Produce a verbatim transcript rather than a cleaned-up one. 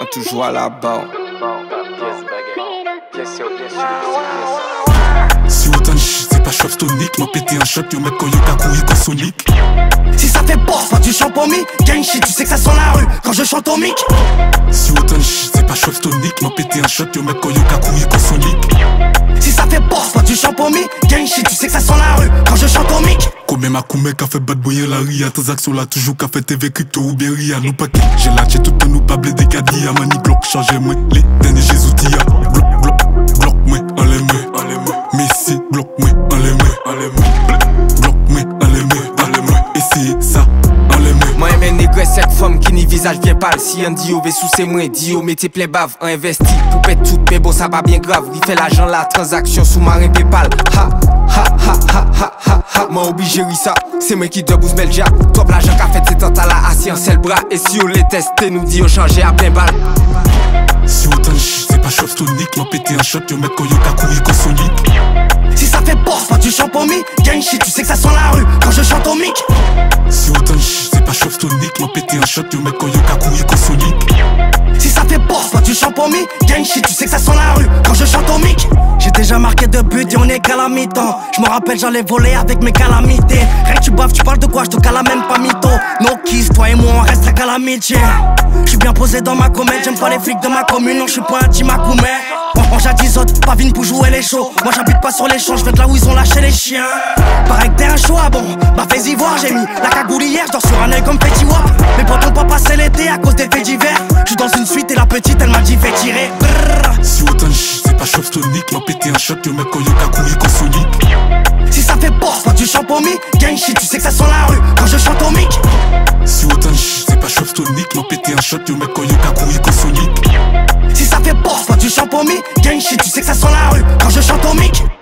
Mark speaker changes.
Speaker 1: On toujours à la barre.
Speaker 2: Si autant de shit, c'est pas chauve tonique. M'a pété un shot, yo mec quand yo kakou y'a sonique.
Speaker 3: Si ça fait boss, pas du chant au mic. Gang shit, tu sais que ça sent la rue quand je chante au mic.
Speaker 2: Si autant de shit, c'est pas chauve tonique. M'a pété un shot, yo mec quand yo kakou y'a sonique.
Speaker 3: Si ça fait boss, pas du chant au mic. Gang shit, tu sais que ça sent la rue quand je chante au mic.
Speaker 2: Combien ma coumé qu'a fait bad boy la ria. Transaction là toujours qu'a fait T V crypto ou bien ria. Nous pas qui, j'ai lâché tout pour nous pas blé cadia. Mani bloc, changez moi, les derniers Jésus tia. Bloc, bloc, bloc moi, allez moi, allez moi. Messi, bloc moi, allez moi, allez moi. Bloc moi, allez moi, allez moi. Et c'est ça, allez moi.
Speaker 1: Moi aimé négre sec femme qui ni visage bien pâle. Si un dio veut sous ses mains, dio métier plein bave. On investit pour pète tout, mais bon ça pas bien grave. Il fait l'argent la transaction sous-marin Paypal. Ha, ha, ha, ha, ha, ha, ha. Moi obligé oui ça, c'est moi qui te bouse melja. Top l'argent qu'a fait c'est tant à la assis en seul bras. Et si on les testé, nous dit on changé à plein balle.
Speaker 2: Si autant de shit, c'est pas chauve tonique. M'a pété un shot, yo mec quand yo kakou y'a sonique.
Speaker 3: Si ça fait boss, pas du chant au mic. Gang shit, tu sais que ça sent la rue quand je chante au mic.
Speaker 2: Si autant de shit, c'est pas chauve tonique. M'a pété un shot, yo mec quand yo kakou y'a sonique.
Speaker 3: Si ça fait boss, pas du chant au mic. Gang shit, tu sais que ça sent la rue quand je chante au mic. J'ai déjà marqué deux buts et on est qu'à la mi-temps. J'me rappelle j'en ai volé avec mes calamités. Rien que tu baves, tu parles de quoi, j'te cala même pas mytho. No kiss, toi et moi on reste à calamité. J'suis bien posé dans ma comète, j'aime pas les flics de ma commune. Non j'suis pas un team à coumet. On jadis autres, pas vine pour jouer les shows. Moi j'habite pas sur les champs, j'viens de là où ils ont lâché les chiens. Pareil que t'es un show, ah bon, bah fais-y voir. J'ai mis la cagoule hier, j'dors sur un œil comme Petit Wap. Mes potes ont pas passé l'été à cause des faits divers. J'suis dans une suite et la petite elle m'a dit fais tirer. Brrr.
Speaker 2: Si autant de shit, c'est pas chauve tonique. M'a pété un shot, yo mec quand yo kakou y'a sonique.
Speaker 3: Si ça fait boss, pas du chant au mic. Gang shit, tu sais que ça sent la rue quand je chante au mic.
Speaker 2: Si autant de shit, c'est pas chauve tonique. M'a pété un shot, yo mec quand yo kakou y'a sonique.
Speaker 3: Si ça fait boss, pas du chant au mic. Gang shit, tu sais que ça sent la rue quand je chante au mic.